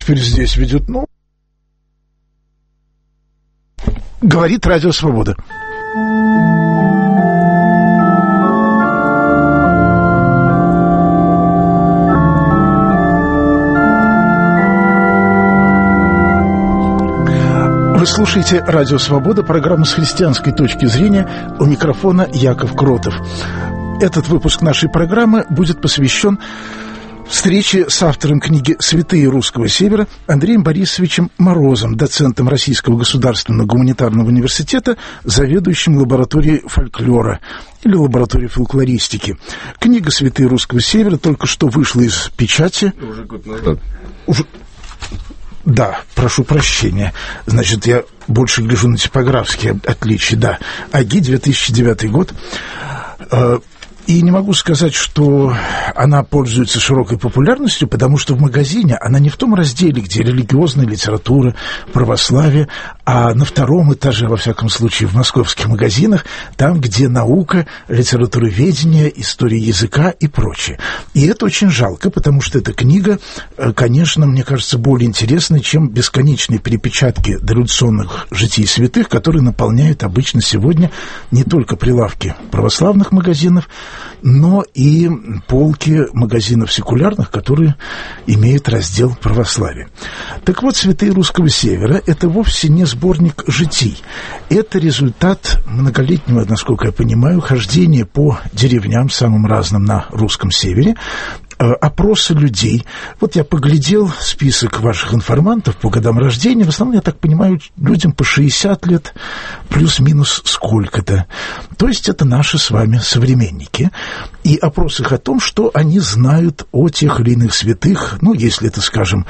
теперь здесь ведет, говорит Радио Свобода. Вы слушаете «Радио Свобода», программу «С христианской точки зрения», у микрофона Яков Кротов. Этот выпуск нашей программы будет посвящен встрече с автором книги «Святые Русского Севера» Андреем Борисовичем Морозом, доцентом Российского государственного гуманитарного университета, заведующим лабораторией фольклора или лабораторией фольклористики. Книга «Святые Русского Севера» только что вышла из печати. Уже год назад. Да, прошу прощения. Значит, я больше гляжу на типографские отличия. Да, АГИ, 2009 год. И не могу сказать, что она пользуется широкой популярностью, потому что в магазине она не в том разделе, где религиозная литература, православие, а на втором этаже, во всяком случае, в московских магазинах, там, где наука, литературоведение, история языка и прочее. И это очень жалко, потому что эта книга, конечно, мне кажется, более интересной, чем бесконечные перепечатки дореволюционных житий святых, которые наполняют обычно сегодня не только прилавки православных магазинов, но и полки магазинов секулярных, которые имеют раздел православия. Так вот, «Святые Русского Севера» — это вовсе не сборник житий. Это результат многолетнего, насколько я понимаю, хождения по деревням самым разным на русском севере, опросы людей. Вот я поглядел список ваших информантов по годам рождения. В основном, я так понимаю, людям по 60 лет, плюс-минус сколько-то. То есть это наши с вами современники. И опрос их о том, что они знают о тех или иных святых, если это, скажем,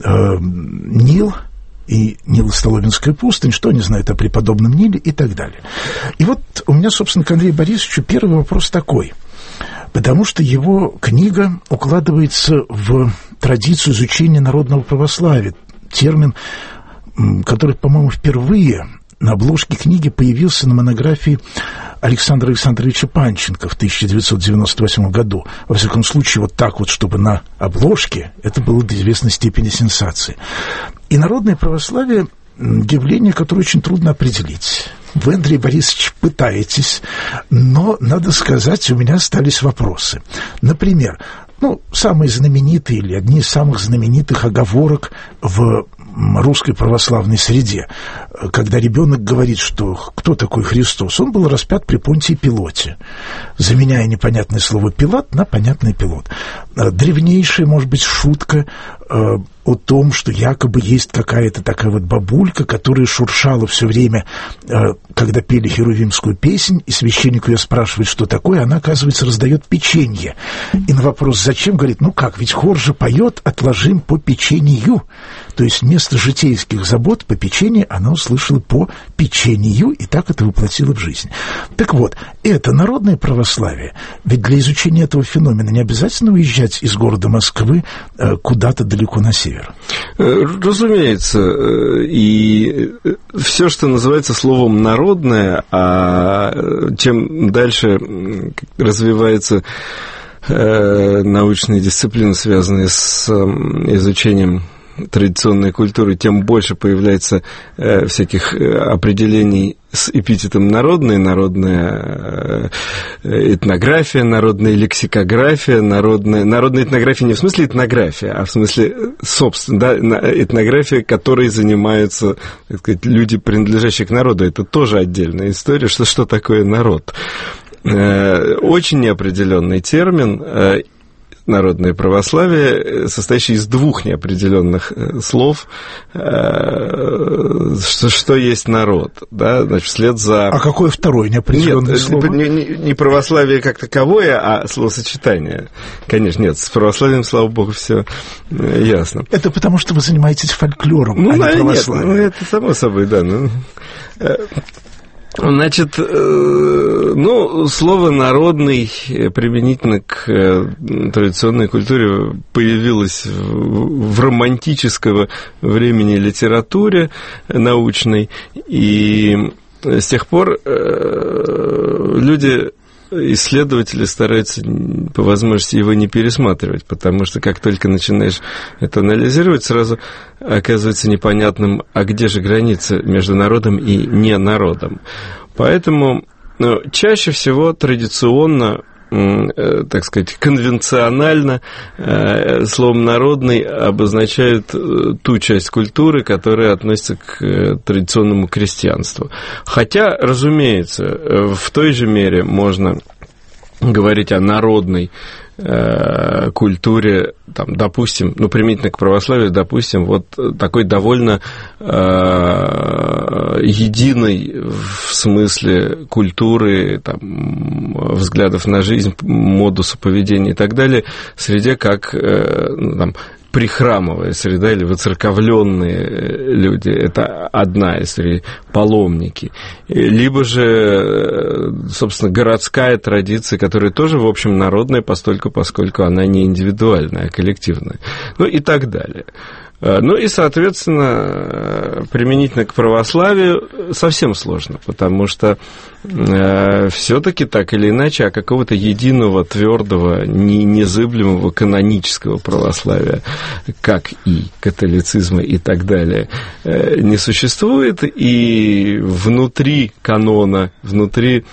Нил и Нило-Столовинская пустынь, что они знают о преподобном Ниле и так далее. И вот у меня, собственно, к Андрею Борисовичу первый вопрос такой. Потому что его книга укладывается в традицию изучения народного православия. Термин, который, по-моему, впервые на обложке книги появился на монографии Александра Александровича Панченко в 1998 году. Во всяком случае, вот так вот, чтобы на обложке, это было до известной степени сенсацией. И народное православие – явление, которое очень трудно определить. Вы, Андрей Борисович, пытаетесь, но, надо сказать, у меня остались вопросы. Например, самые знаменитые или одни из самых знаменитых оговорок в русской православной среде, когда ребенок говорит, что кто такой Христос, он был распят при Понтии Пилоте, заменяя непонятное слово «Пилат» на понятный «Пилот». Древнейшая, может быть, шутка о том, что якобы есть какая-то такая вот бабулька, которая шуршала все время, когда пели херувимскую песнь, и священник ее спрашивает, что такое, она, оказывается, раздает печенье. И на вопрос «зачем?» говорит, ведь хор же поет «отложим по печенью». То есть вместо житейских забот по печенье она услышала по печенью, и так это воплотила в жизнь. Так вот, это народное православие. Ведь для изучения этого феномена не обязательно уезжать из города Москвы куда-то далеко на север. Разумеется. И все, что называется словом «народное», а чем дальше развивается научные дисциплины, связанные с изучением традиционной культуры, тем больше появляется всяких определений с эпитетом «народное», народная этнография, народная лексикография, народная этнография не в смысле этнография, а в смысле, собственно, этнография, которой занимаются, так сказать, люди, принадлежащие к народу. Это тоже отдельная история, что такое народ. Очень неопределенный термин. Народное православие, состоящее из двух неопределенных слов, что есть народ, да, значит, вслед за... А какое второе неопределенное слово? Не православие как таковое, а словосочетание. Конечно, нет, с православием, слава богу, все ясно. Это потому, что вы занимаетесь фольклором, а не православием. Нет, это само собой, да. Значит, слово «народный» применительно к традиционной культуре появилось в романтического времени литературе научной, и с тех пор люди исследователи стараются по возможности его не пересматривать, потому что как только начинаешь это анализировать, сразу оказывается непонятным, а где же граница между народом и не народом. Поэтому чаще всего традиционно, так сказать, конвенционально словом «народный» обозначают ту часть культуры, которая относится к традиционному крестьянству. Хотя, разумеется, в той же мере можно говорить о народной культуре, там, допустим, применительно к православию, допустим, вот такой довольно единой в смысле культуры, там, взглядов на жизнь, модуса поведения и так далее, среде как там, прихрамовая среда или выцерковленные люди. Это одна из среды, паломники. Либо же, собственно, городская традиция, которая тоже, в общем, народная, поскольку она не индивидуальная, а коллективная. И так далее. И, соответственно, применительно к православию совсем сложно, потому что все-таки так или иначе какого-то единого, твердого, незыблемого канонического православия, как и католицизма и так далее, не существует, и внутри канона, внутри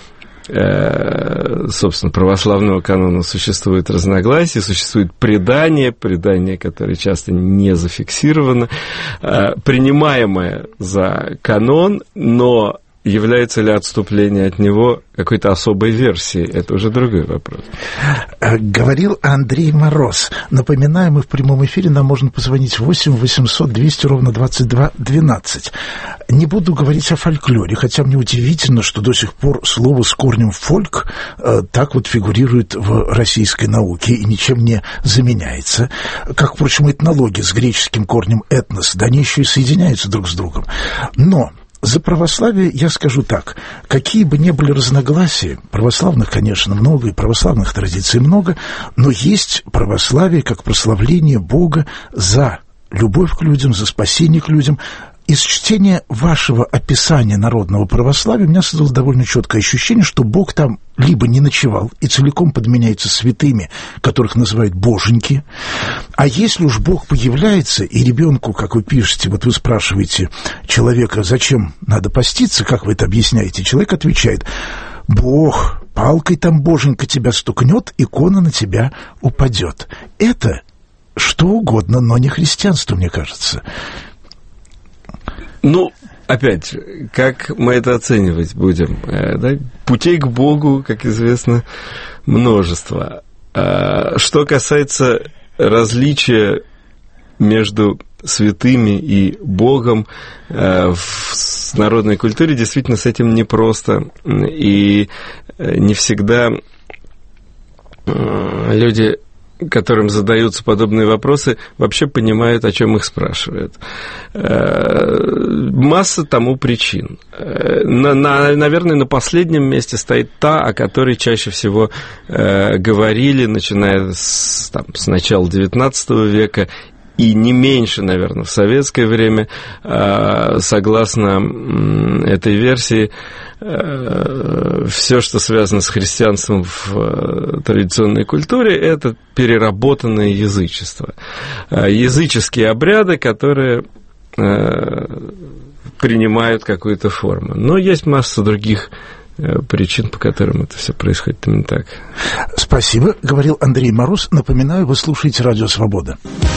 собственно, православного канона существует разногласия, существует предание, которое часто не зафиксировано, принимаемое за канон, но является ли отступление от него какой-то особой версией? Это уже другой вопрос. Говорил Андрей Мороз. Напоминаю, мы в прямом эфире, нам можно позвонить 8 800 200 ровно 22 12. Не буду говорить о фольклоре, хотя мне удивительно, что до сих пор слово с корнем «фольк» так вот фигурирует в российской науке и ничем не заменяется. Как, впрочем, этнологи с греческим корнем «этнос», да они еще и соединяются друг с другом. Но за православие я скажу так. Какие бы ни были разногласия, православных, конечно, много, и православных традиций много, но есть православие как прославление Бога за любовь к людям, за спасение к людям. Из чтения вашего описания народного православия у меня создалось довольно четкое ощущение, что Бог там либо не ночевал и целиком подменяется святыми, которых называют боженьки, а если уж Бог появляется, и ребенку, как вы пишете, вот вы спрашиваете человека, зачем надо поститься, как вы это объясняете, человек отвечает: Бог, палкой там боженька тебя стукнет, икона на тебя упадет. Это что угодно, но не христианство, мне кажется. Опять, как мы это оценивать будем? Да? Путей к Богу, как известно, множество. Что касается различия между святыми и Богом в народной культуре, действительно, с этим непросто. И не всегда люди, которым задаются подобные вопросы, вообще понимают, о чем их спрашивают. Масса тому причин. Наверное, на последнем месте стоит та, о которой чаще всего говорили, начиная с начала XIX века, и не меньше, наверное, в советское время, согласно этой версии, все, что связано с христианством в традиционной культуре, это переработанное язычество. Языческие обряды, которые принимают какую-то форму. Но есть масса других причин, по которым это все происходит именно так. Спасибо. Говорил Андрей Мороз. Напоминаю, вы слушаете «Радио Свобода».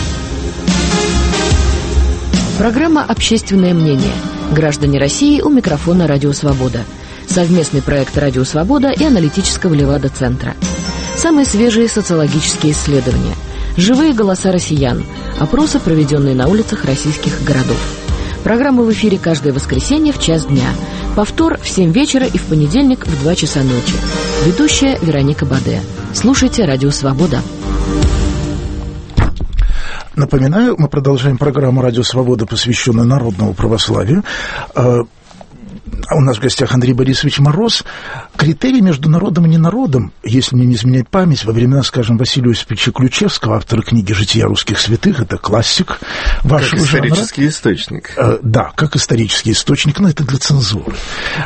Программа «Общественное мнение». Граждане России у микрофона «Радио Свобода». Совместный проект «Радио Свобода» и аналитического Левада-центра. Самые свежие социологические исследования. Живые голоса россиян. Опросы, проведенные на улицах российских городов. Программа в эфире каждое воскресенье в час дня. Повтор в 7 вечера и в понедельник в 2 часа ночи. Ведущая Вероника Баде. Слушайте «Радио Свобода». Напоминаю, мы продолжаем программу «Радио Свобода», посвященную народному православию. у нас в гостях Андрей Борисович Мороз. Критерий между народом и ненародом, если мне не изменяет память, во времена, скажем, Василия Осиповича Ключевского, автора книги «Жития русских святых», это классик вашего жанра. Как исторический источник. Да, как исторический источник, но это для цензуры.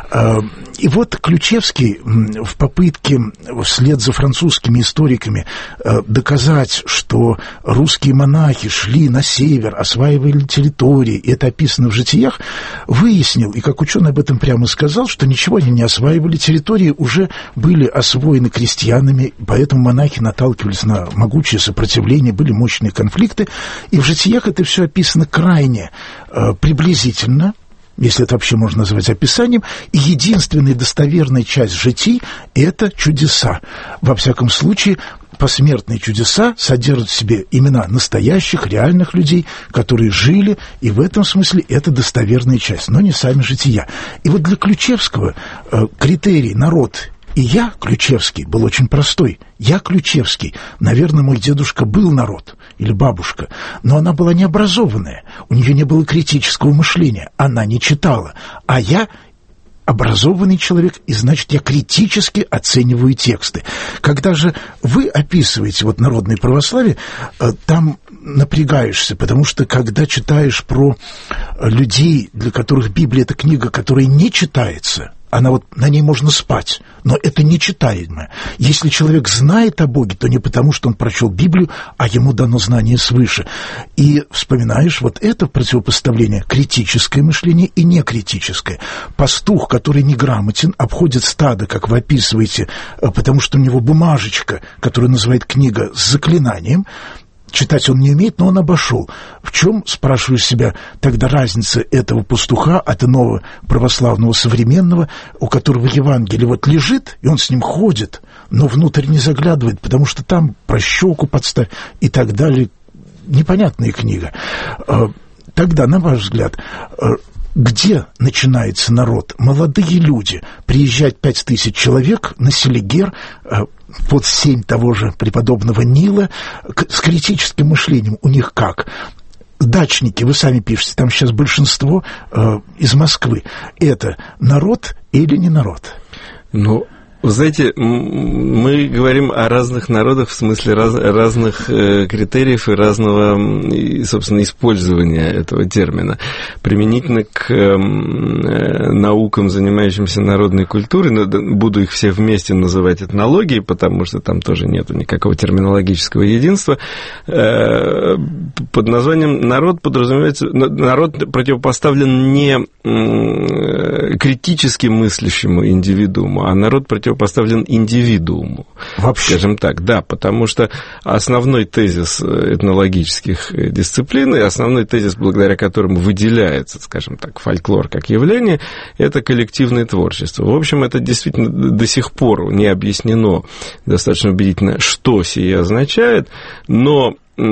И вот Ключевский в попытке вслед за французскими историками доказать, что русские монахи шли на север, осваивали территории, и это описано в «Житиях», выяснил, и как ученый об этом прямо сказал, что ничего они не осваивали, территории уже были освоены крестьянами, поэтому монахи наталкивались на могучее сопротивление, были мощные конфликты, и в «Житиях» это все описано крайне приблизительно, если это вообще можно назвать описанием, и единственная достоверная часть «Житий» — это чудеса. Во всяком случае, посмертные чудеса содержат в себе имена настоящих, реальных людей, которые жили, и в этом смысле это достоверная часть, но не сами «Жития». И вот для Ключевского критерий «народ» и «я» Ключевский был очень простой. «Я» Ключевский. Наверное, мой дедушка был народ или бабушка, но она была необразованная, у нее не было критического мышления, она не читала. А «я» образованный человек, и значит, я критически оцениваю тексты. Когда же вы описываете вот народное православие, там напрягаешься, потому что когда читаешь про людей, для которых Библия — это книга, которая не читается, она вот, на ней можно спать, но это нечитаемое. Если человек знает о Боге, то не потому, что он прочел Библию, а ему дано знание свыше. И вспоминаешь вот это противопоставление: критическое мышление и некритическое. Пастух, который неграмотен, обходит стадо, как вы описываете, потому что у него бумажечка, которую называет книга, с заклинанием. Читать он не умеет, но он обошел. В чем, спрашиваешь себя, тогда разница этого пастуха от иного православного современного, у которого Евангелие вот лежит, и он с ним ходит, но внутрь не заглядывает, потому что там про щеку подставь и так далее. Непонятная книга. Тогда, на ваш взгляд, где начинается народ? Молодые люди. Приезжать 5000 человек на Селигер, под сень того же преподобного Нила, с критическим мышлением. У них как? Дачники, вы сами пишете, там сейчас большинство из Москвы. Это народ или не народ? Ну, вы знаете, мы говорим о разных народах в смысле разных критериев и разного, собственно, использования этого термина. Применительно к наукам, занимающимся народной культурой, буду их все вместе называть этнологией, потому что там тоже нету никакого терминологического единства. Под названием народ подразумевается, народ противопоставлен не критически мыслящему индивидууму, а народ противопоставлен индивидууму. Вообще. Скажем так, да, потому что основной тезис этнологических дисциплин, и основной тезис, благодаря которому выделяется, скажем так, фольклор как явление, это коллективное творчество. В общем, это действительно до сих пор не объяснено достаточно убедительно, что сие означает, но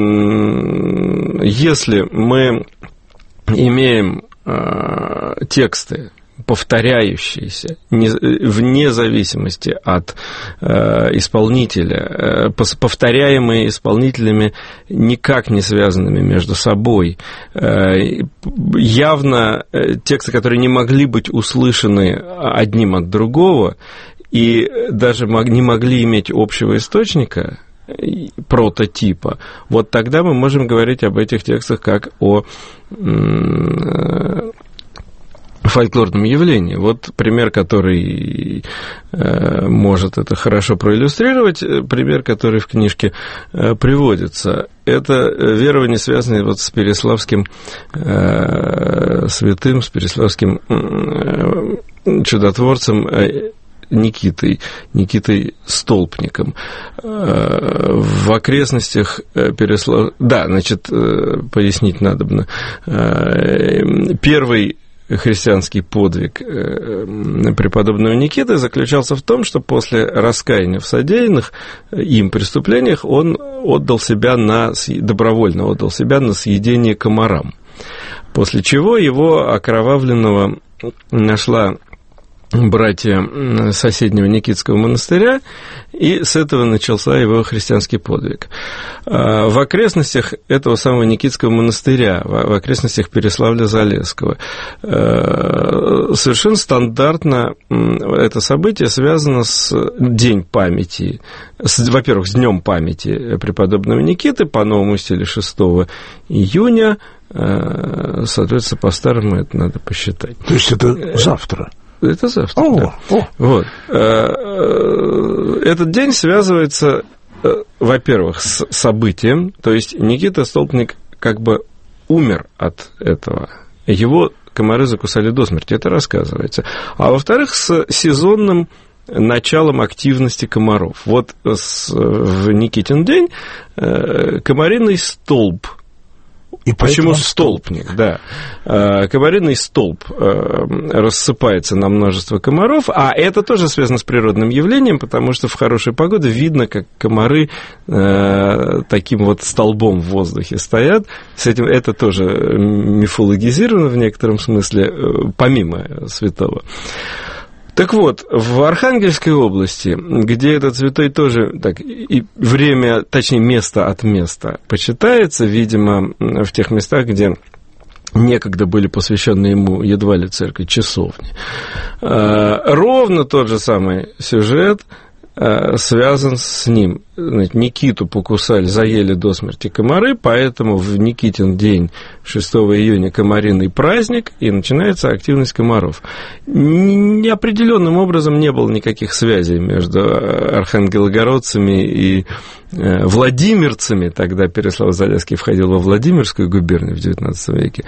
если мы имеем тексты, повторяющиеся, вне зависимости от исполнителя, повторяемые исполнителями, никак не связанными между собой. Явно тексты, которые не могли быть услышаны одним от другого и даже не могли иметь общего источника, прототипа, вот тогда мы можем говорить об этих текстах как о фольклорном явлении. Вот пример, который может это хорошо проиллюстрировать, пример, который в книжке приводится. Это верование, связанное вот с переславским святым, с переславским чудотворцем Никитой Столпником. В окрестностях Переслав... Да, значит, пояснить надобно. Первый христианский подвиг преподобного Никиты заключался в том, что после раскаяния в содеянных им преступлениях он добровольно отдал себя на съедение комарам, после чего его окровавленного нашла братья соседнего Никитского монастыря, и с этого начался его христианский подвиг. В окрестностях этого самого Никитского монастыря, в окрестностях Переславля-Залесского, совершенно стандартно это событие связано с День памяти, во-первых, с Днем памяти преподобного Никиты, по новому стилю 6 июня, соответственно, по-старому это надо посчитать. То есть это завтра? Это завтра, да. Вот. Этот день связывается, во-первых, с событием, то есть Никита Столпник как бы умер от этого. Его комары закусали до смерти, это рассказывается. А во-вторых, с сезонным началом активности комаров. Вот в Никитин день комариный столб. И почему столпник, да. Комариный столб рассыпается на множество комаров, а это тоже связано с природным явлением, потому что в хорошую погоду видно, как комары таким вот столбом в воздухе стоят. С этим это тоже мифологизировано в некотором смысле, помимо святого. Так вот, в Архангельской области, где этот святой тоже так, и время, точнее, место от места почитается, видимо, в тех местах, где некогда были посвящены ему едва ли церкви, часовни. Ровно тот же самый сюжет связан с ним. Никиту покусали, заели до смерти комары, поэтому в Никитин день 6 июня комариный праздник, и начинается активность комаров. Неопределенным образом не было никаких связей между архангелогородцами и владимирцами, тогда Переслав-Залесский входил во Владимирскую губернию в XIX веке.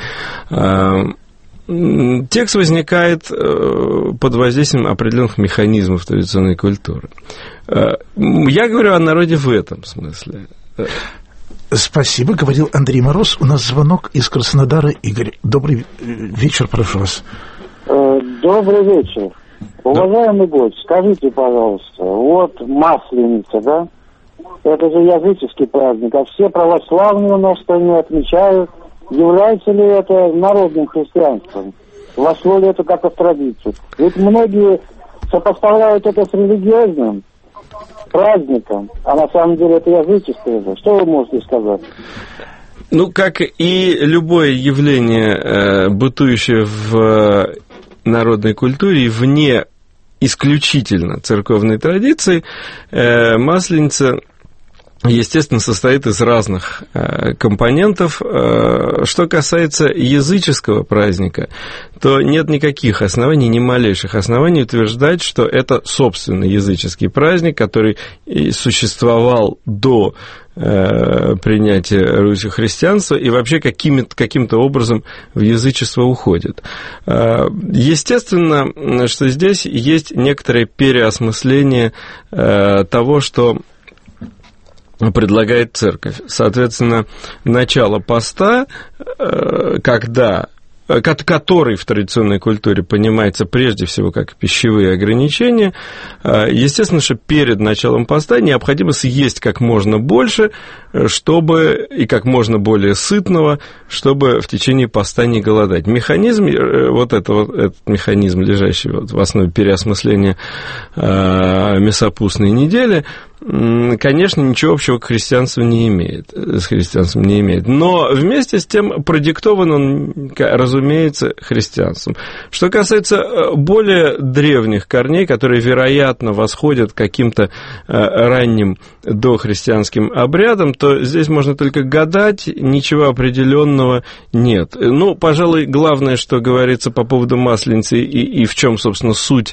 Текст возникает под воздействием определенных механизмов традиционной культуры. Я говорю о народе в этом смысле. Спасибо, говорил Андрей Мороз. У нас звонок из Краснодара. Игорь, добрый вечер, прошу вас. Добрый вечер. Уважаемый гость, скажите, пожалуйста, вот Масленица, да? Это же языческий праздник, а все православные у нас стране отмечают. Является ли это народным христианством? Вошло ли это как-то в традицию? Ведь многие сопоставляют это с религиозным праздником, а на самом деле это языческое. Что вы можете сказать? Ну, как и любое явление, бытующее в народной культуре и вне исключительно церковной традиции, Масленица, естественно, состоит из разных компонентов. Что касается языческого праздника, то нет никаких оснований, ни малейших оснований утверждать, что это собственный языческий праздник, который существовал до принятия Руси христианства и вообще каким-то образом в язычество уходит. Естественно, что здесь есть некоторое переосмысление того, что предлагает церковь. Соответственно, начало поста, который в традиционной культуре понимается прежде всего как пищевые ограничения, естественно, что перед началом поста необходимо съесть как можно больше, чтобы и как можно более сытного, чтобы в течение поста не голодать. Механизм, этот механизм, лежащий в основе переосмысления мясопустной недели, конечно, ничего общего с христианством не имеет. Но вместе с тем продиктован он, разумеется, христианством. Что касается более древних корней, которые, вероятно, восходят к каким-то ранним дохристианским обрядам, то здесь можно только гадать, ничего определенного нет. Ну, пожалуй, главное, что говорится по поводу Масленицы и в чем, собственно, суть,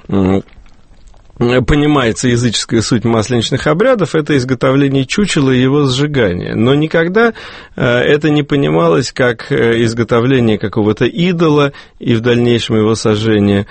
понимается языческая суть масленичных обрядов, это изготовление чучела и его сжигание. Но никогда это не понималось как изготовление какого-то идола и в дальнейшем его сожжение.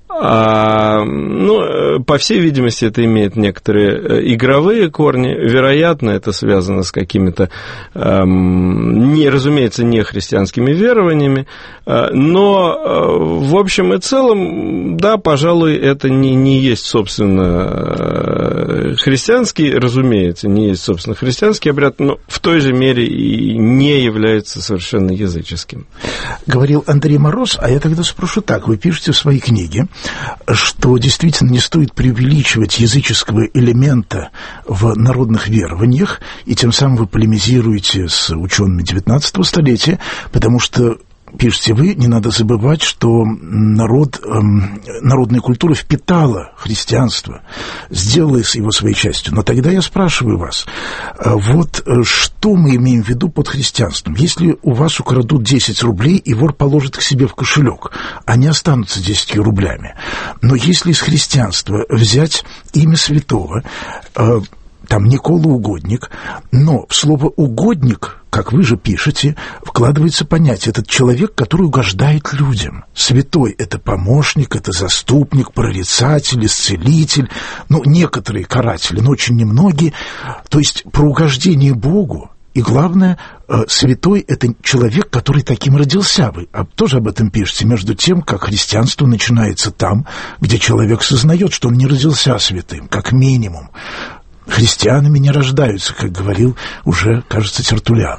По всей видимости, это имеет некоторые игровые корни. Вероятно, это связано с какими-то, разумеется, не христианскими верованиями. Но, в общем и целом, да, пожалуй, это не есть, собственно, христианский, разумеется, не есть, собственно, христианский обряд, но в той же мере и не является совершенно языческим. Говорил Андрей Мороз, а я тогда спрошу так. Вы пишете в своей книге, что действительно не стоит преувеличивать языческого элемента в народных верованиях, и тем самым вы полемизируете с учеными XIX столетия, потому что пишете вы, не надо забывать, что народная культура впитала христианство, сделала его своей частью. Но тогда я спрашиваю вас, вот что мы имеем в виду под христианством? Если у вас украдут 10 рублей, и вор положит к себе в кошелек, они останутся 10 рублями. Но если из христианства взять имя святого, там Никола Угодник, но в слово «угодник», как вы же пишете, вкладывается понятие «этот человек, который угождает людям». Святой – это помощник, это заступник, прорицатель, исцелитель, некоторые каратели, но очень немногие. То есть про угождение Богу. И главное, святой – это человек, который таким родился. Вы тоже об этом пишете, между тем, как христианство начинается там, где человек сознает, что он не родился святым, как минимум. Христианами не рождаются, как говорил уже, кажется, Тертуллиан.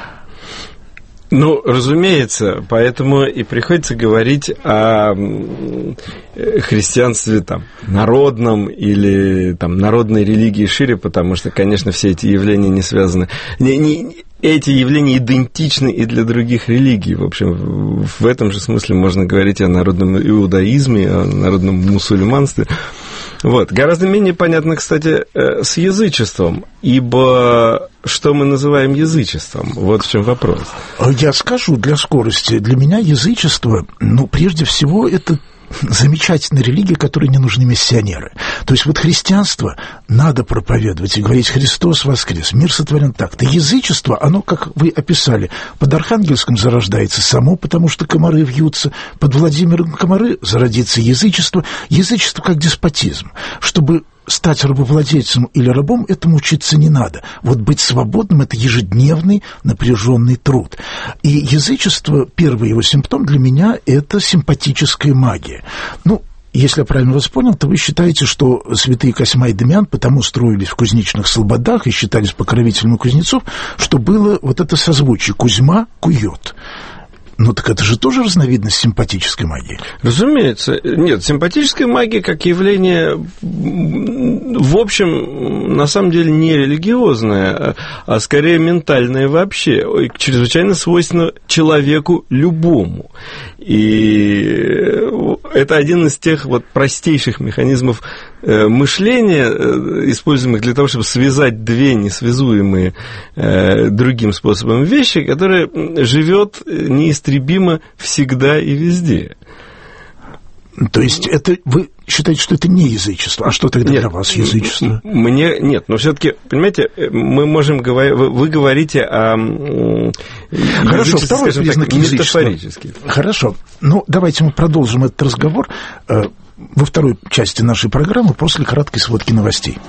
Разумеется, поэтому и приходится говорить о христианстве народном или народной религии шире, потому что, конечно, все эти явления не связаны. Эти явления идентичны и для других религий. В общем, в этом же смысле можно говорить о народном иудаизме, о народном мусульманстве. Гораздо менее понятно, кстати, с язычеством, ибо что мы называем язычеством? Вот в чем вопрос. Я скажу для скорости. Для меня язычество, прежде всего, это замечательная религия, которой не нужны миссионеры. То есть христианство надо проповедовать и говорить: Христос воскрес, мир сотворен так-то. Язычество, оно, как вы описали, под Архангельском зарождается само, потому что комары вьются, под Владимиром комары зародится язычество. Язычество как деспотизм. Чтобы стать рабовладельцем или рабом, этому учиться не надо. Быть свободным – это ежедневный напряженный труд. И язычество, первый его симптом для меня – это симпатическая магия. Если я правильно вас понял, то вы считаете, что святые Косьма и Дамиан потому строились в кузнечных слободах и считались покровителями кузнецов, что было это созвучие «Кузьма кует». Так это же тоже разновидность симпатической магии. Разумеется. Нет, симпатическая магия как явление, в общем, на самом деле не религиозное, а скорее ментальное вообще, чрезвычайно свойственно человеку любому. И это один из тех простейших механизмов мышления, используемых для того, чтобы связать две несвязуемые другим способом вещи, которые живет неистребимо всегда и везде. То есть это вы считаете, что это не язычество? А что тогда для вас язычество? Нет, но все-таки, понимаете, мы можем говорить, вы говорите о хорошо, второй признак язычества. Метафорически. Хорошо. Давайте мы продолжим этот разговор во второй части нашей программы после краткой сводки новостей.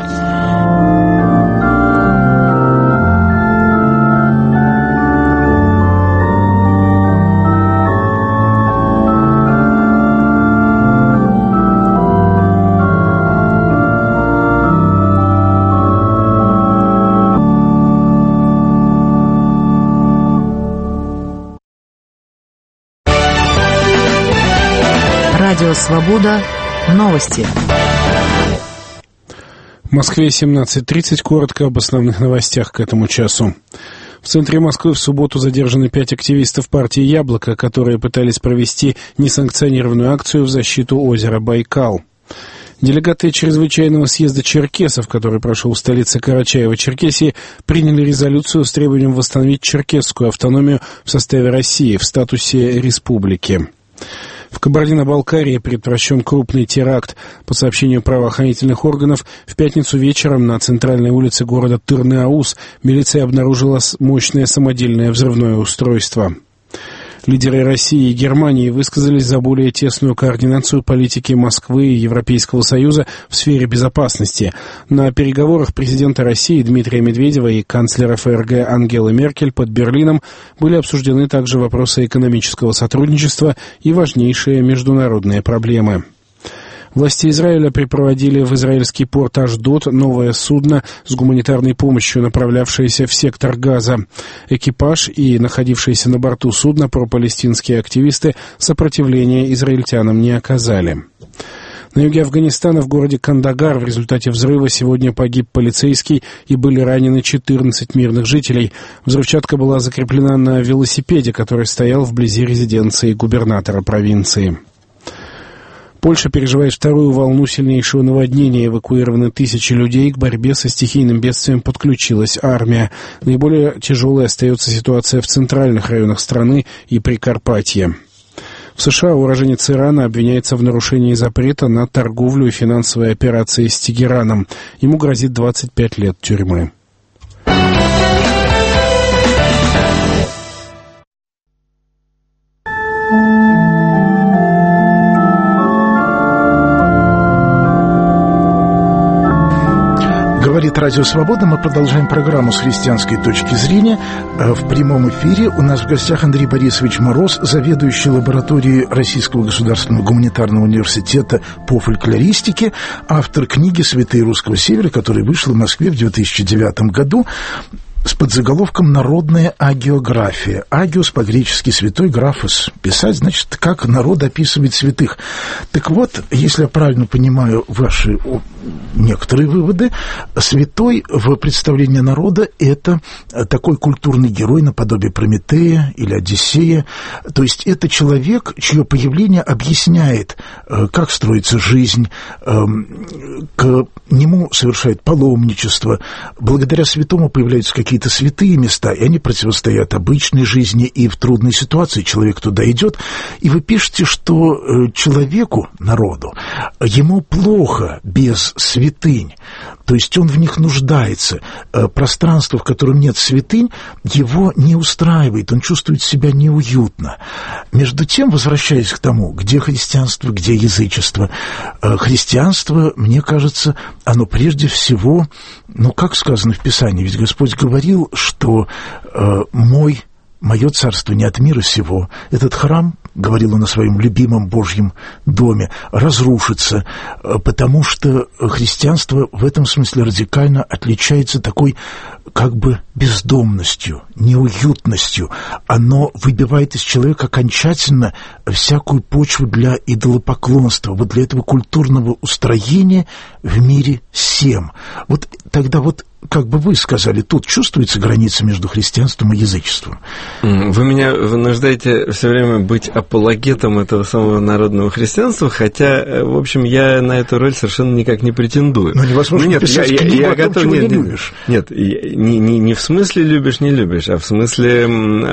Радио «Свобода». Новости. В Москве 17:30. Коротко об основных новостях к этому часу. В центре Москвы в субботу задержаны 5 активистов партии «Яблоко», которые пытались провести несанкционированную акцию в защиту озера Байкал. Делегаты чрезвычайного съезда черкесов, который прошел в столице Карачаево-Черкесии, приняли резолюцию с требованием восстановить черкесскую автономию в составе России в статусе республики. В Кабардино-Балкарии предотвращен крупный теракт. По сообщению правоохранительных органов, в пятницу вечером на центральной улице города Тырныауз милиция обнаружила мощное самодельное взрывное устройство. Лидеры России и Германии высказались за более тесную координацию политики Москвы и Европейского Союза в сфере безопасности. На переговорах президента России Дмитрия Медведева и канцлера ФРГ Ангелы Меркель под Берлином были обсуждены также вопросы экономического сотрудничества и важнейшие международные проблемы. Власти Израиля припроводили в израильский порт Ашдод новое судно с гуманитарной помощью, направлявшееся в сектор Газа. Экипаж и находившиеся на борту судна пропалестинские активисты сопротивления израильтянам не оказали. На юге Афганистана в городе Кандагар в результате взрыва сегодня погиб полицейский и были ранены 14 мирных жителей. Взрывчатка была закреплена на велосипеде, который стоял вблизи резиденции губернатора провинции. Польша переживает вторую волну сильнейшего наводнения. Эвакуированы тысячи людей. К борьбе со стихийным бедствием подключилась армия. Наиболее тяжелой остается ситуация в центральных районах страны и Прикарпатье. В США уроженец Ирана обвиняется в нарушении запрета на торговлю и финансовые операции с Тегераном. Ему грозит 25 лет тюрьмы. Говорит Радио Свобода. Мы продолжаем программу с христианской точки зрения. В прямом эфире у нас в гостях Андрей Борисович Мороз, заведующий лабораторией Российского государственного гуманитарного университета по фольклористике, автор книги «Святые русского севера», которая вышла в Москве в 2009 году с подзаголовком «Народная агиография». Агиос по-гречески «святой», графос писать, значит, как народ описывает святых. Так вот, если я правильно понимаю ваши некоторые выводы, святой в представлении народа – это такой культурный герой наподобие Прометея или Одиссея. То есть это человек, чье появление объясняет, как строится жизнь, к нему совершает паломничество. Благодаря святому появляются какие-то святые места, и они противостоят обычной жизни, и в трудной ситуации человек туда идет. И вы пишете, что человеку, народу, ему плохо без святынь, то есть он в них нуждается. Пространство, в котором нет святынь, его не устраивает, он чувствует себя неуютно. Между тем, возвращаясь к тому, где христианство, где язычество, христианство, мне кажется, оно прежде всего, как сказано в Писании, ведь Господь говорил, что мое царство не от мира сего. Этот храм, говорил он о своем любимом Божьем доме, разрушится, потому что христианство в этом смысле радикально отличается такой как бы бездомностью, неуютностью. Оно выбивает из человека окончательно всякую почву для идолопоклонства, вот для этого культурного устроения в мире всем. Вот тогда как бы вы сказали, тут чувствуется граница между христианством и язычеством? Вы меня вынуждаете все время быть апологетом этого самого народного христианства, хотя, в общем, я на эту роль совершенно никак не претендую. Но невозможно писать книгу о том, чего не любишь. Нет, не в смысле любишь, не любишь, а в смысле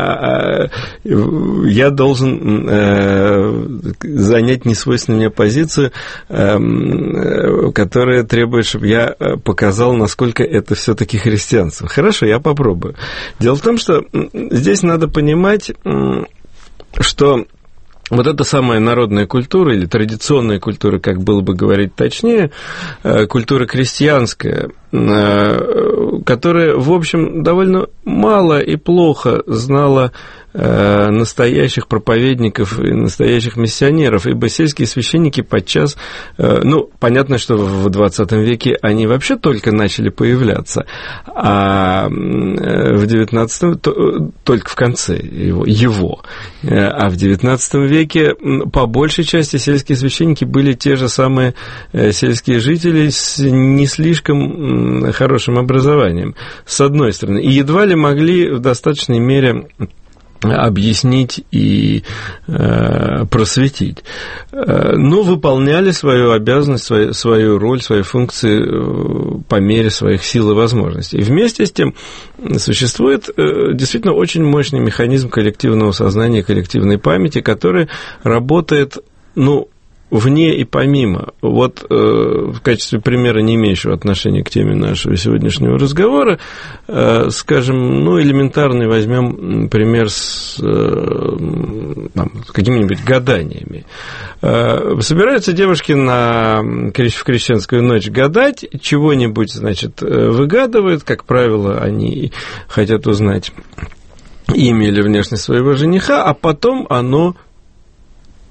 я должен занять несвойственную мне позицию, которая требует, чтобы я показал, насколько это все-таки христианство. Хорошо, я попробую. Дело в том, что здесь надо понимать, что вот эта самая народная культура, или традиционная культура, как было бы говорить точнее, культура крестьянская, которая, в общем, довольно мало и плохо знала настоящих проповедников и настоящих миссионеров, ибо сельские священники подчас, понятно, что в 20 веке они вообще только начали появляться, а в 19 только в конце его. А в 19 веке по большей части сельские священники были те же самые сельские жители с не слишком хорошим образованием, с одной стороны, и едва ли могли в достаточной мере объяснить и просветить. Но выполняли свою обязанность, свою роль, свои функции по мере своих сил и возможностей. И вместе с тем существует действительно очень мощный механизм коллективного сознания, коллективной памяти, который работает, вне и помимо. Вот в качестве примера, не имеющего отношения к теме нашего сегодняшнего разговора, скажем, элементарный возьмем пример с какими-нибудь гаданиями. Собираются девушки в крещенскую ночь гадать, чего-нибудь, выгадывают, как правило, они хотят узнать имя или внешность своего жениха, а потом оно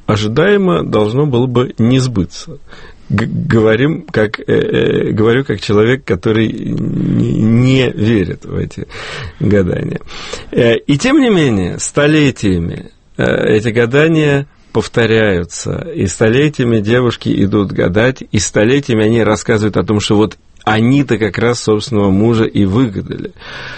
ожидаемо должно было бы не сбыться. Говорю как человек, который не верит в эти гадания. И тем не менее, столетиями эти гадания повторяются, и столетиями девушки идут гадать, и столетиями они рассказывают о том, что вот они-то как раз собственного мужа и выгадали.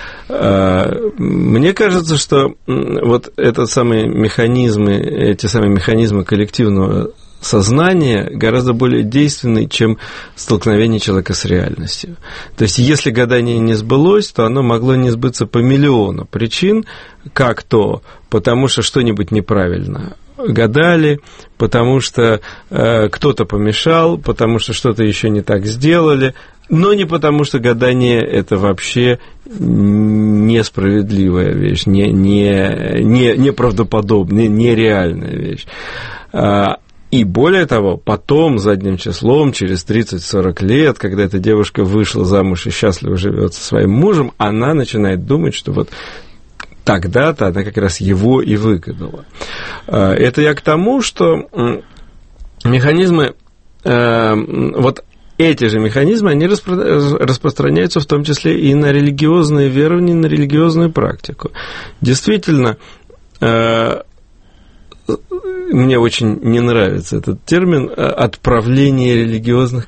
Мне кажется, что вот эти самые механизмы коллективного сознание гораздо более действенный, чем столкновение человека с реальностью. То есть, если гадание не сбылось, то оно могло не сбыться по миллиону причин, как то, потому что что-нибудь неправильно гадали, потому что кто-то помешал, потому что что-то еще не так сделали, но не потому, что гадание – это вообще несправедливая вещь, неправдоподобная, нереальная вещь. И более того, потом, задним числом, через 30-40 лет, когда эта девушка вышла замуж и счастливо живет со своим мужем, она начинает думать, что вот тогда-то она как раз его и выгадала. Это я к тому, что механизмы, вот эти же механизмы, они распространяются в том числе и на религиозные верования, на религиозную практику. Действительно, мне очень не нравится этот термин отправление религиозных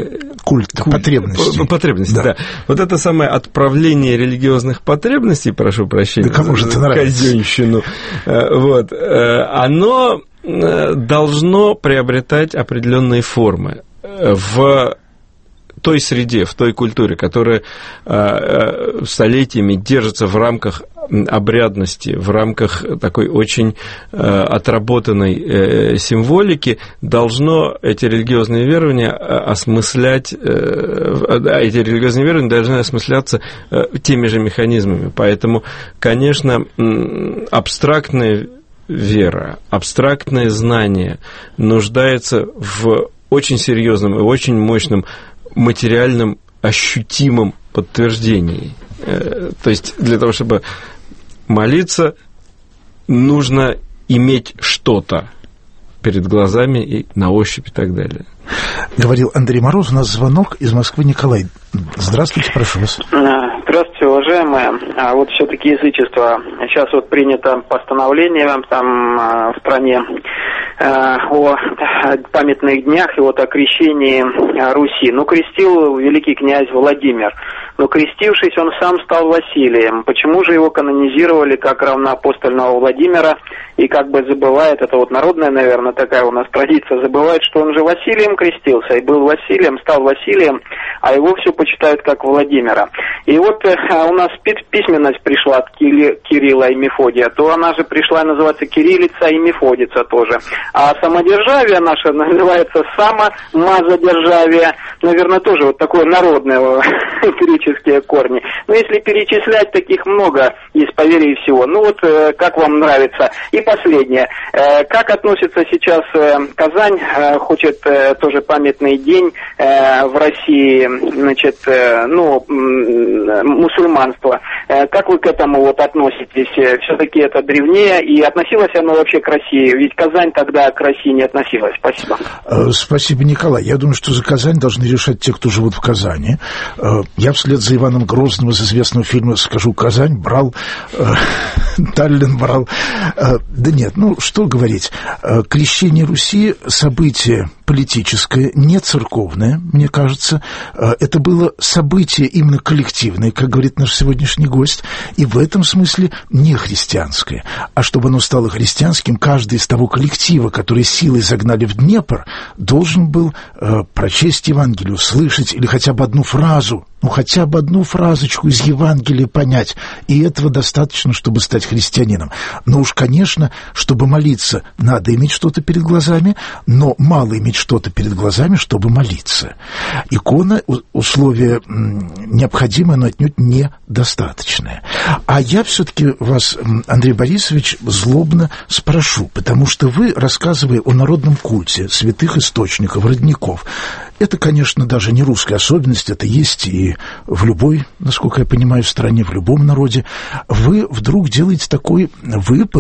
потребностей. Да. Вот это самое отправление религиозных потребностей, прошу прощения, да кому же это нравится? Казенщину, вот, оно должно приобретать определенные формы в той среде, в той культуре, которая столетиями держится в рамках обрядности, в рамках такой очень отработанной символики, должно эти религиозные верования осмыслять, эти религиозные верования должны осмысляться теми же механизмами. Поэтому, конечно, абстрактная вера, абстрактное знание нуждается в очень серьезном и очень мощном материальном, ощутимом подтверждении. То есть для того, чтобы молиться, нужно иметь что-то перед глазами и на ощупь и так далее. Говорил Андрей Мороз, у нас звонок из Москвы. Николай. Здравствуйте, прошу вас. Здравствуйте, уважаемые. Вот все-таки язычество. Сейчас вот принято постановление там в стране о памятных днях и вот о крещении Руси. Ну, крестил великий князь Владимир. Но крестившись, он сам стал Василием. Почему же его канонизировали как равноапостольного Владимира? И как бы забывает, это вот народная, наверное, такая у нас традиция, забывает, что он же Василием крестился, и был Василием, стал Василием, а его все почитают как Владимира. И вот у нас письменность пришла от Кирилла и Мефодия, то она же пришла и называется Кириллица и Мефодица тоже. А самодержавие наше называется самомазодержавие, наверное, тоже вот такое народное, греческие корни. Но если перечислять, таких много есть поверий всего. Ну вот, как вам нравится. И последнее. Как относится сейчас Казань, хочет тоже памятный день в России, значит, мусульманство. Как вы к этому вот относитесь? Все-таки это древнее, и относилось оно вообще к России? Ведь Казань тогда к России не относилась. Спасибо. Спасибо, Николай. Я думаю, что за Казань должны решать те, кто живут в Казани. Я вслед за Иваном Грозным из известного фильма скажу: Казань брал, Таллин брал. Да нет, ну что говорить. Крещение Руси — событие политическое, не церковное, мне кажется. Это было событие именно коллективное, как говорит наш сегодняшний гость, и в этом смысле не христианское. А чтобы оно стало христианским, каждый из того коллектива, который силой загнали в Днепр, должен был прочесть Евангелие, услышать или хотя бы одну фразу, хотя бы одну фразочку из Евангелия понять, и этого достаточно, чтобы стать христианином. Но уж, конечно, чтобы молиться, надо иметь что-то перед глазами, но мало иметь что-то перед глазами, чтобы молиться. Икона — условие необходимое, но отнюдь недостаточное. А я все-таки вас, Андрей Борисович, злобно спрошу, потому что вы, рассказывая о народном культе святых источников, родников, это, конечно, даже не русская особенность, это есть и в любой, насколько я понимаю, стране, в любом народе, вы вдруг делаете такой выпад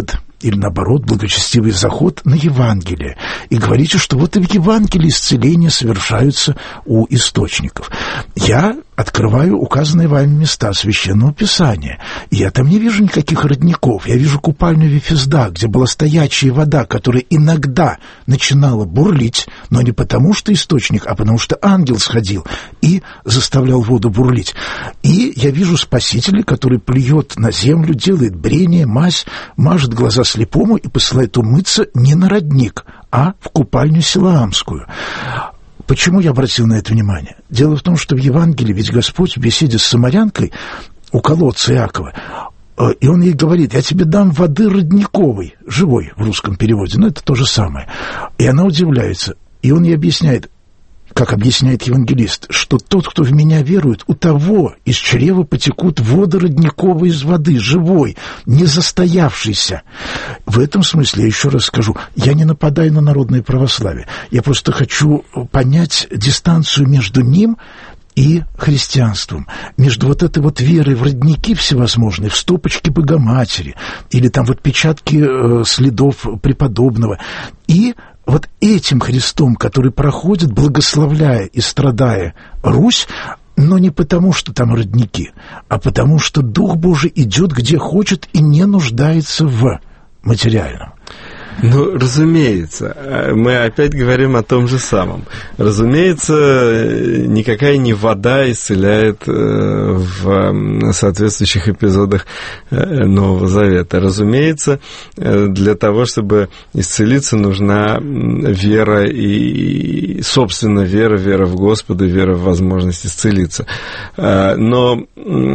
или наоборот, благочестивый заход на Евангелие. И говорите, что вот и в Евангелии исцеления совершаются у источников. Я открываю указанные вами места Священного Писания, и я там не вижу никаких родников. Я вижу купальню Вифезда, где была стоячая вода, которая иногда начинала бурлить, но не потому, что источник, а потому, что ангел сходил и заставлял воду бурлить. И я вижу Спасителя, который плюет на землю, делает брение, мазь, мажет глаза слепому и посылает умыться не на родник, а в купальню Силаамскую. Почему я обратил на это внимание? Дело в том, что в Евангелии ведь Господь в беседе с самарянкой у колодца Иакова, и он ей говорит: я тебе дам воды родниковой, живой в русском переводе, но это то же самое. И она удивляется, и он ей объясняет, как объясняет евангелист, что тот, кто в меня верует, у того из чрева потекут воды родниковой из воды, живой, не застоявшейся. В этом смысле, я еще раз скажу, я не нападаю на народное православие. Я просто хочу понять дистанцию между ним и христианством, между вот этой вот верой в родники всевозможные, в стопочки Богоматери, или там в отпечатки следов преподобного, и вот этим Христом, который проходит, благословляя и страдая Русь, но не потому, что там родники, а потому, что Дух Божий идет где хочет и не нуждается в материальном. Ну, разумеется, мы опять говорим о том же самом. Разумеется, никакая не вода исцеляет в соответствующих эпизодах Нового Завета. Разумеется, для того, чтобы исцелиться, нужна вера и, собственно, вера в Господа, вера в возможность исцелиться. Но,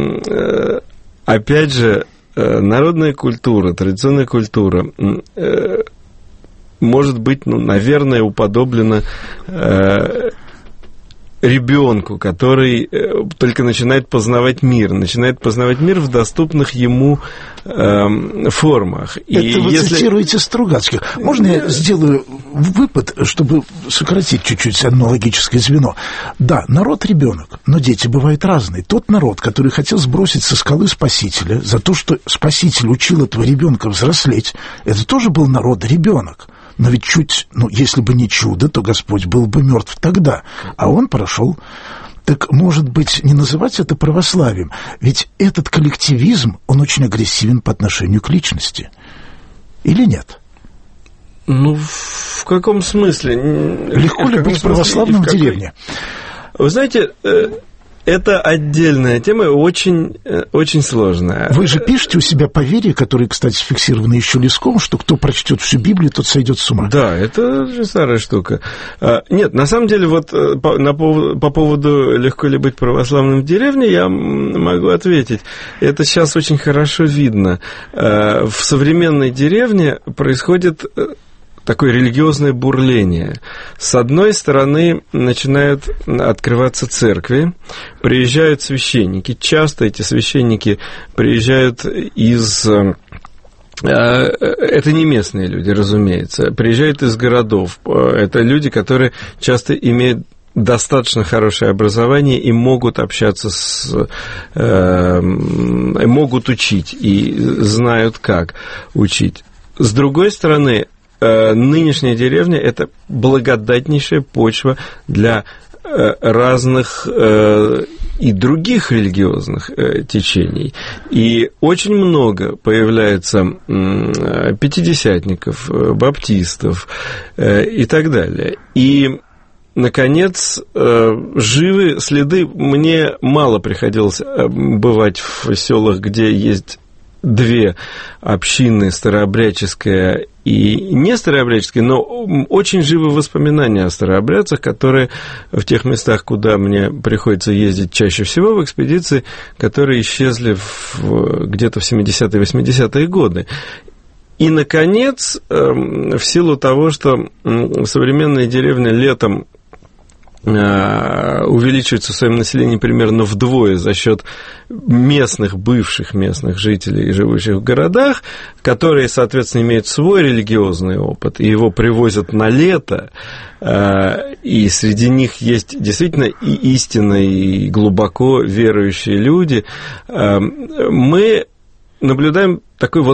опять же, народная культура, традиционная культура может быть, наверное, уподоблена ребенку, который только начинает познавать мир в доступных ему формах. Это вы цитируете Стругацких. Можно я сделаю выпад, чтобы сократить чуть-чуть одно логическое звено? Да, народ ребенок, но дети бывают разные. Тот народ, который хотел сбросить со скалы Спасителя за то, что Спаситель учил этого ребенка взрослеть, это тоже был народ ребенок. Но ведь если бы не чудо, то Господь был бы мертв тогда, а он прошел. Так, может быть, не называть это православием? Ведь этот коллективизм, он очень агрессивен по отношению к личности. Или нет? Ну, в каком смысле? Легко ли быть православным в деревне? Вы знаете, это отдельная тема, очень, очень сложная. Вы же пишете у себя поверье, которое, кстати, фиксировано еще Леском, что кто прочтет всю Библию, тот сойдет с ума. Да, это же старая штука. Нет, на самом деле, вот по поводу легко ли быть православным в деревне, я могу ответить. Это сейчас очень хорошо видно. В современной деревне происходит такое религиозное бурление. С одной стороны, начинают открываться церкви, приезжают священники. Часто эти священники приезжают из... Это не местные люди, разумеется. Приезжают из городов. Это люди, которые часто имеют достаточно хорошее образование и могут общаться могут учить и знают, как учить. С другой стороны, нынешняя деревня – это благодатнейшая почва для разных и других религиозных течений. И очень много появляется пятидесятников, баптистов и так далее. И, наконец, живы следы. Мне мало приходилось бывать в селах, где есть две общины, старообрядческая и не старообрядческая, но очень живы воспоминания о старообрядцах, которые в тех местах, куда мне приходится ездить чаще всего в экспедиции, которые исчезли где-то в 70-е, 80-е годы. И, наконец, в силу того, что современная деревня летом увеличивается в своем населении примерно вдвое за счет бывших местных жителей, живущих в городах, которые, соответственно, имеют свой религиозный опыт, и его привозят на лето, и среди них есть действительно и истинно, и глубоко верующие люди. Мы наблюдаем такой вот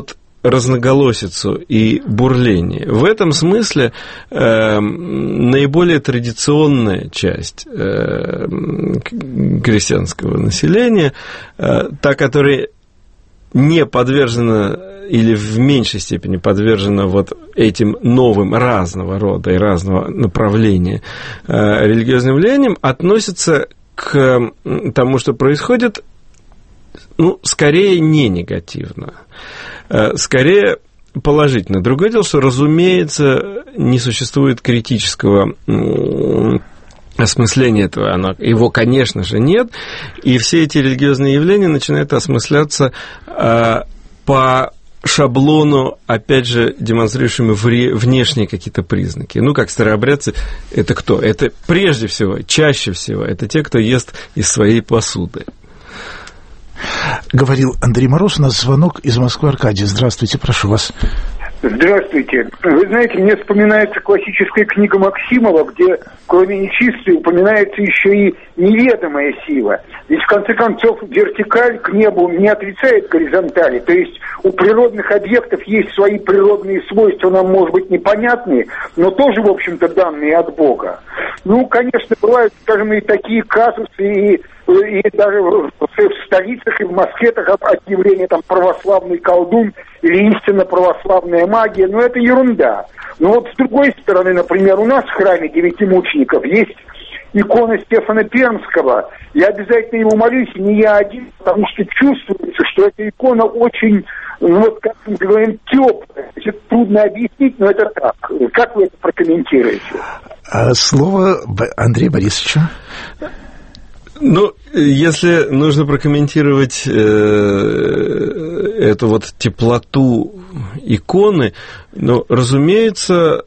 разноголосицу и бурление. В этом смысле наиболее традиционная часть крестьянского населения, та, которая не подвержена или в меньшей степени подвержена вот этим новым разного рода и разного направления религиозным влияниям, относится к тому, что происходит, скорее не негативно, скорее положительно. Другое дело, что, разумеется, не существует критического осмысления этого, его, конечно же, нет, и все эти религиозные явления начинают осмысляться по шаблону, опять же, демонстрирующему внешние какие-то признаки. Как старообрядцы, это кто? Это прежде всего, чаще всего, это те, кто ест из своей посуды. Говорил Андрей Мороз, у нас звонок из Москвы. Аркадий, здравствуйте, прошу вас. Здравствуйте. Вы знаете, мне вспоминается классическая книга Максимова, где кроме нечистой упоминается еще и неведомая сила. Ведь, в конце концов, вертикаль к небу не отрицает горизонтали. То есть у природных объектов есть свои природные свойства, нам, может быть, непонятные, но тоже, в общем-то, данные от Бога. Конечно, бывают, скажем, и такие казусы, и даже в столицах, и в Москве от явления православный колдун или истинно православная магия, но это ерунда. Но с другой стороны, например, у нас в храме Девяти мучеников есть икона Стефана Пермского. Я обязательно ему молюсь, и не я один, потому что чувствуется, что эта икона очень, как мы говорим, теплая. Это трудно объяснить, но это так. Как вы это прокомментируете? Слово Андрею Борисовичу. Если нужно прокомментировать эту теплоту иконы, разумеется,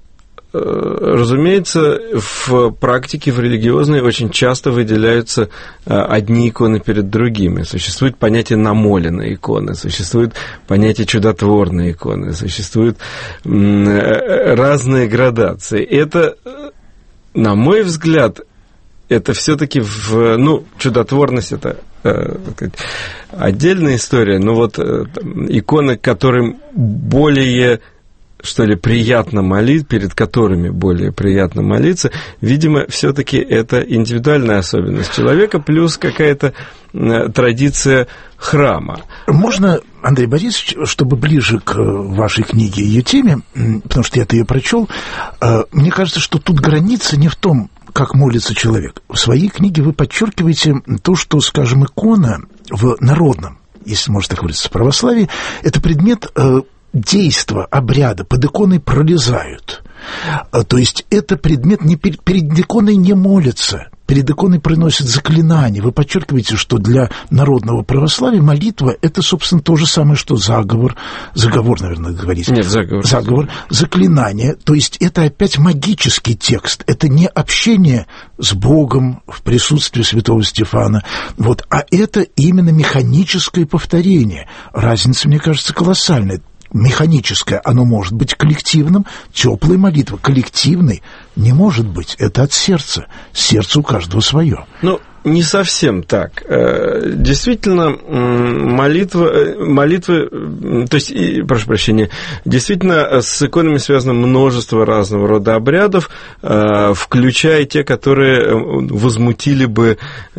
в практике, в религиозной, очень часто выделяются одни иконы перед другими. Существует понятие намоленной иконы, существует понятие чудотворной иконы, существуют разные градации. Это, на мой взгляд, это все-таки чудотворность это отдельная история, но иконы, которым более, приятно молиться, перед которыми более приятно молиться, видимо, все-таки это индивидуальная особенность человека, плюс какая-то традиция храма. Можно, Андрей Борисович, чтобы ближе к вашей книге и ее теме, потому что я-то ее прочел, мне кажется, что тут граница не в том, как молится человек. В своей книге вы подчеркиваете то, что, скажем, икона в народном, если можно так выразиться, православии, это предмет действа, обряда, под иконой пролезают. То есть это предмет, перед иконой не молятся, перед иконой приносят заклинания. Вы подчеркиваете, что для народного православия молитва – это, собственно, то же самое, что заговор, наверное, говорите. Нет, заговор, заклинание. То есть это опять магический текст, это не общение с Богом в присутствии святого Стефана, а это именно механическое повторение. Разница, мне кажется, колоссальная. Механическое, оно может быть коллективным, теплая молитва коллективной не может быть, это от сердца, сердце у каждого свое. Не совсем так. Действительно, молитвы, то есть, прошу прощения, действительно, с иконами связано множество разного рода обрядов, включая те, которые возмутили бы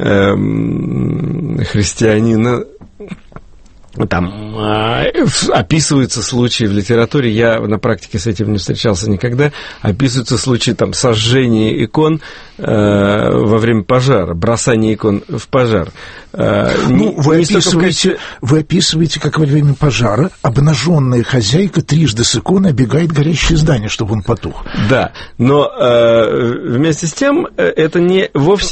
христианина. Там описываются случаи в литературе, я на практике с этим не встречался никогда, описываются случаи сожжения икон во время пожара, бросания икон в пожар. Вы описываете, как во время пожара обнаженная хозяйка трижды с иконы оббегает горящее здание, чтобы он потух. Да, но вместе с тем это вовсе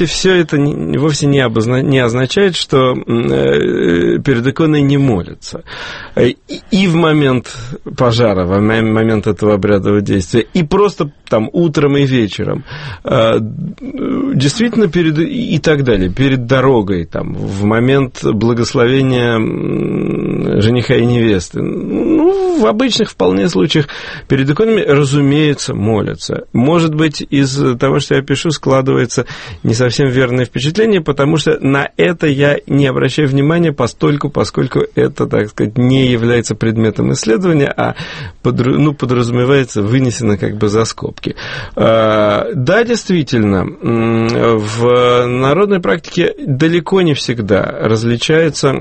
не означает, что перед иконой не молятся. И в момент пожара, в момент этого обрядового действия, и просто там утром и вечером. Действительно, и так далее, перед дорогой, там, в момент благословения жениха и невесты. Ну, в обычных вполне случаях перед иконами, разумеется, молятся. Может быть, из того, что я пишу, складывается не совсем верное впечатление, потому что на это я не обращаю внимания, поскольку это, так сказать, не является предметом исследования, а подразумевается, вынесено как бы за скобки. Да, действительно, в народной практике далеко не всегда различается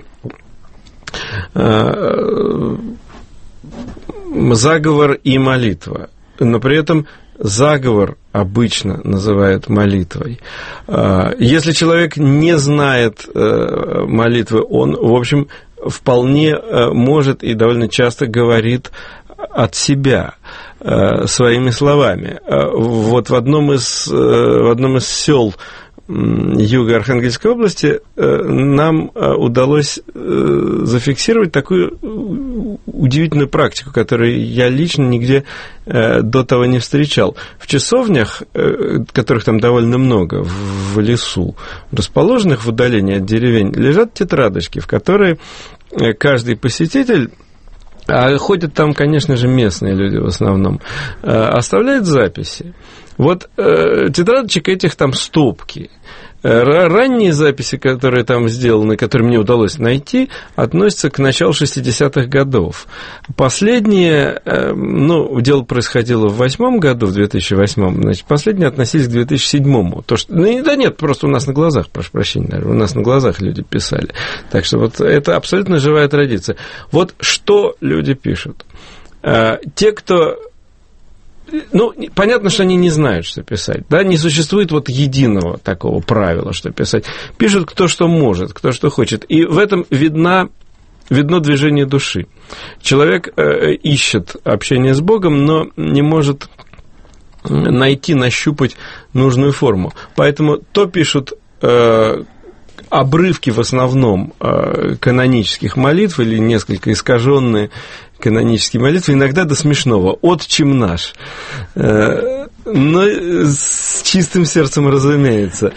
заговор и молитва, но при этом заговор обычно называют молитвой. Если человек не знает молитвы, он, в общем, вполне может и довольно часто говорит от себя своими словами. Вот в одном из сел юга Архангельской области нам удалось зафиксировать такую удивительную практику, которую я лично нигде до того не встречал. В часовнях, которых там довольно много в лесу, расположенных в удалении от деревень, лежат тетрадочки, в которые каждый посетитель, а ходят там, конечно же, местные люди в основном, оставляет записи. Вот тетрадочек этих там стопки. Ранние записи, которые там сделаны, которые мне удалось найти, относятся к началу 60-х годов. Последние, дело происходило в 2008 году, в 2008, значит, последние относились к 2007. Просто у нас на глазах, прошу прощения, наверное, у нас на глазах люди писали. Так что вот это абсолютно живая традиция. Вот что люди пишут. Те, кто... понятно, что они не знают, что писать. Да? Не существует вот единого такого правила, что писать. Пишут кто что может, кто что хочет. И в этом видно движение души. Человек ищет общение с Богом, но не может нащупать нужную форму. Поэтому то пишут обрывки в основном канонических молитв или несколько искаженные канонические молитвы, иногда до смешного. «Отчим наш». Но с чистым сердцем, разумеется.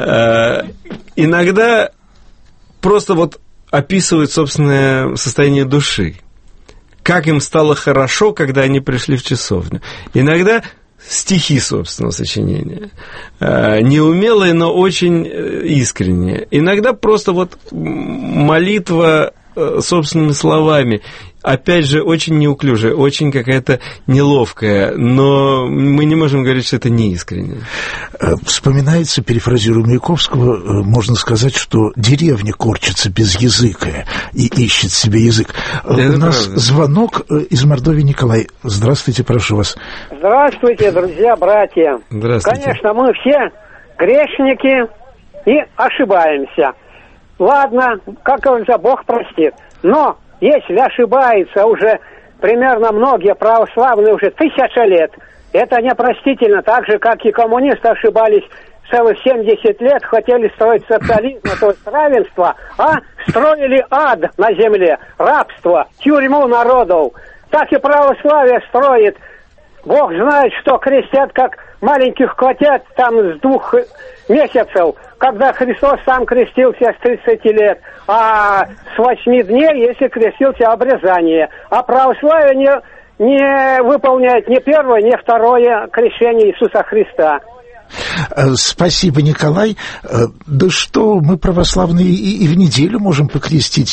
Иногда просто вот описывают собственное состояние души. Как им стало хорошо, когда они пришли в часовню. Иногда стихи собственного сочинения. Неумелые, но очень искренние. Иногда просто вот молитва собственными словами. Опять же, очень неуклюжая, очень какая-то неловкая, но мы не можем говорить, что это не искренне. Вспоминается, перефразируя Маяковского, можно сказать, что деревня корчится без языка и ищет себе язык. Это у нас правда. Звонок из Мордовии. Николай. Здравствуйте, прошу вас. Здравствуйте, друзья, братья. Здравствуйте. Конечно, мы все грешники и ошибаемся. Ладно, как говорится, Бог простит. Но если ошибается уже примерно многие православные уже 1000 лет, это непростительно, так же, как и коммунисты ошибались целых 70 лет, хотели строить социализм, то есть равенство, а строили ад на земле, рабство, тюрьму народов. Так и православие строит. Бог знает, что крестят, как маленьких котят там с 2 месяцев, когда Христос сам крестился с 30 лет, а с 8 дней, если крестился, обрезание. А православие не выполняет ни первое, ни второе крещение Иисуса Христа. Спасибо, Николай. Да что, мы православные и в неделю можем покрестить,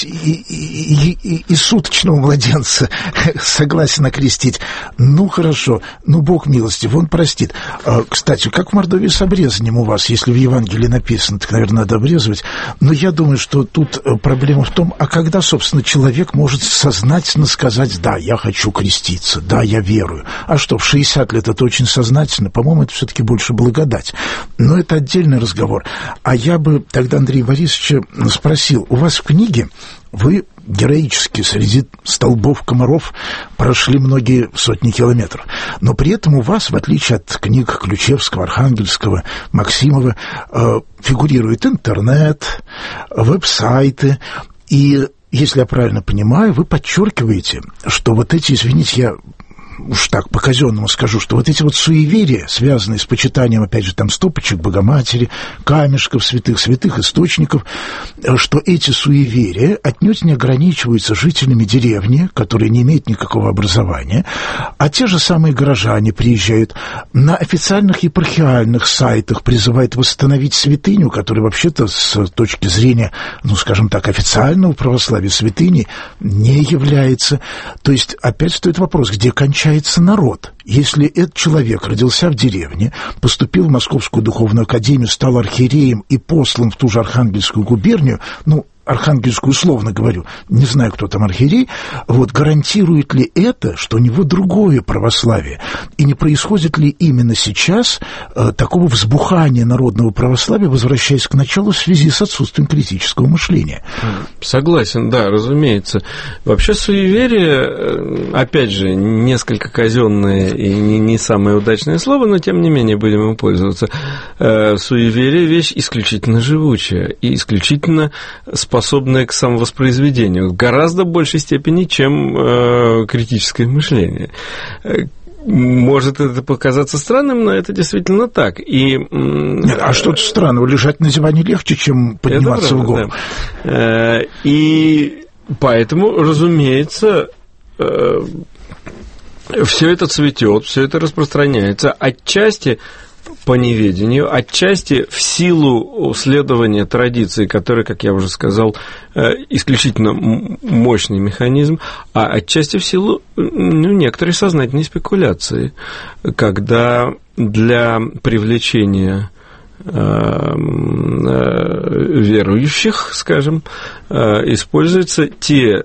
и суточного младенца согласен окрестить. Ну, хорошо, Бог милостив, Он простит. Кстати, как в Мордовии с обрезанием у вас? Если в Евангелии написано, так, наверное, надо обрезывать. Но я думаю, что тут проблема в том, а когда, собственно, человек может сознательно сказать: да, я хочу креститься, да, я верую. А что, в 60 лет это очень сознательно? По-моему, это все-таки больше благодать. Но это отдельный разговор. А я бы тогда Андрея Борисовича спросил: у вас в книге вы героически среди столбов комаров прошли многие сотни километров. Но при этом у вас, в отличие от книг Ключевского, Архангельского, Максимова, фигурирует интернет, веб-сайты. И, если я правильно понимаю, вы подчеркиваете, что вот эти, извините, я уж так по-казенному скажу, что вот эти вот суеверия, связанные с почитанием, опять же, там стопочек Богоматери, камешков, святых источников, что эти суеверия отнюдь не ограничиваются жителями деревни, которые не имеют никакого образования, а те же самые горожане приезжают на официальных епархиальных сайтах, призывают восстановить святыню, которая вообще-то с точки зрения, ну, скажем так, официального православия святыней не является. То есть, опять стоит вопрос, где кончается народ? Если этот человек родился в деревне, поступил в Московскую духовную академию, стал архиереем и послан в ту же Архангельскую губернию, ну, Архангельскую условно говорю, не знаю, кто там архиерей, вот гарантирует ли это, что у него другое православие? И не происходит ли именно сейчас такого взбухания народного православия, возвращаясь к началу, в связи с отсутствием критического мышления? Согласен, да, разумеется. Вообще суеверие, опять же, несколько казенное и не самое удачное слово, но тем не менее будем им пользоваться. Суеверие – вещь исключительно живучая и исключительно способная к самовоспроизведению в гораздо большей степени, чем критическое мышление. Может это показаться странным, но это действительно так. Нет, а что-то странного? Лежать на диване легче, чем подниматься в гору. Да. И поэтому, разумеется, все это цветет, все это распространяется. Отчасти по неведению, отчасти в силу следования традиции, которая, как я уже сказал, исключительно мощный механизм, а отчасти в силу некоторой сознательной спекуляции, когда для привлечения верующих, скажем, используются те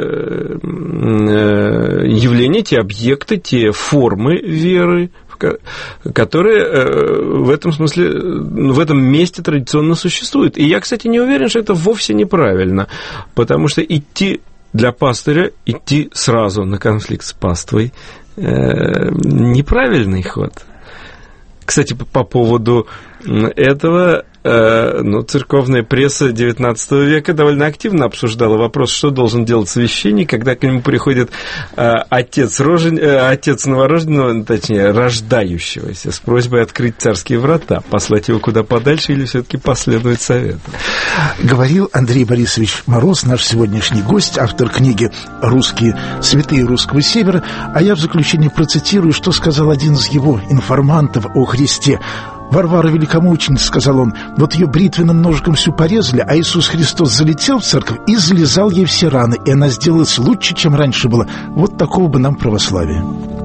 явления, те объекты, те формы веры, которые в этом смысле, в этом месте традиционно существуют. И я, кстати, не уверен, что это вовсе неправильно, потому что для пастыря идти сразу на конфликт с паствой неправильный ход. Кстати, по поводу этого, церковная пресса XIX века довольно активно обсуждала вопрос, что должен делать священник, когда к нему приходит отец новорожденного, точнее, рождающегося, с просьбой открыть царские врата, послать его куда подальше или все-таки последовать совету. Говорил Андрей Борисович Мороз, наш сегодняшний гость, автор книги «Русские святые русского севера», а я в заключение процитирую, что сказал один из его информантов о Христе. Варвара Великомученица, сказал он, вот ее бритвенным ножиком всю порезали, а Иисус Христос залетел в церковь и залезал ей все раны, и она сделалась лучше, чем раньше было. Вот такого бы нам православия.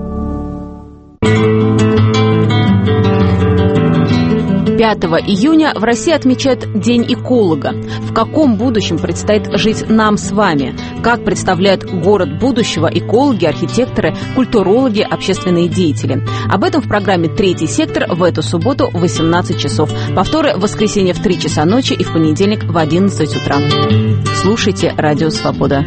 5 июня в России отмечают День эколога. В каком будущем предстоит жить нам с вами? Как представляют город будущего экологи, архитекторы, культурологи, общественные деятели? Об этом в программе «Третий сектор» в эту субботу в 18 часов. Повторы в воскресенье в 3 часа ночи и в понедельник в 11 утра. Слушайте «Радио Свобода».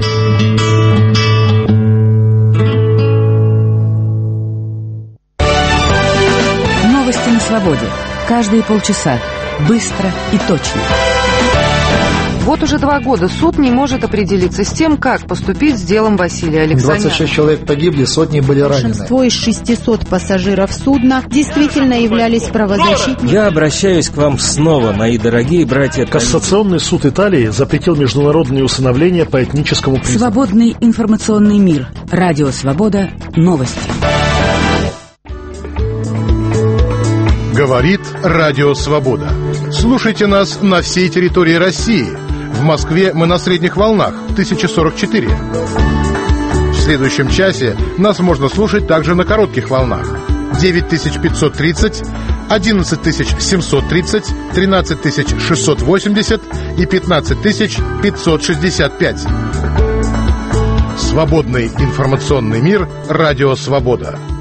Новости на свободе. Каждые полчаса. Быстро и точно. Вот уже 2 года суд не может определиться с тем, как поступить с делом Василия Алексаняна. 26 человек погибли, сотни были ранены. Большинство из 600 пассажиров судна действительно являлись правозащитниками. Я обращаюсь к вам снова, мои дорогие братья. Кассационный суд Италии запретил международные усыновления по этническому признаку. Свободный информационный мир. Радио Свобода. Новости. Говорит Радио Свобода. Слушайте нас на всей территории России. В Москве мы на средних волнах 1044. В следующем часе нас можно слушать также на коротких волнах 9530, 11730, 13680 и 15565. Свободный информационный мир. Радио Свобода.